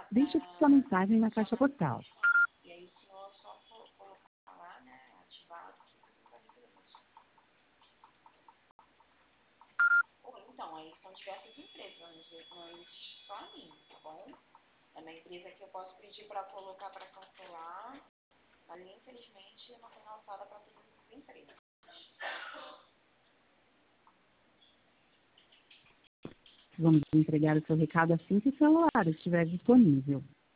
Deixe sua mensagem na caixa postal. E aí o senhor só colocar lá, né, ativado, que você vai receber isso. Ou então, aí são diversas empresas, não existe só a minha, tá bom? É na empresa que eu posso pedir para colocar para cancelar, mas infelizmente não tem alçada para todas as empresas. Vamos entregar o seu recado assim que o celular estiver disponível.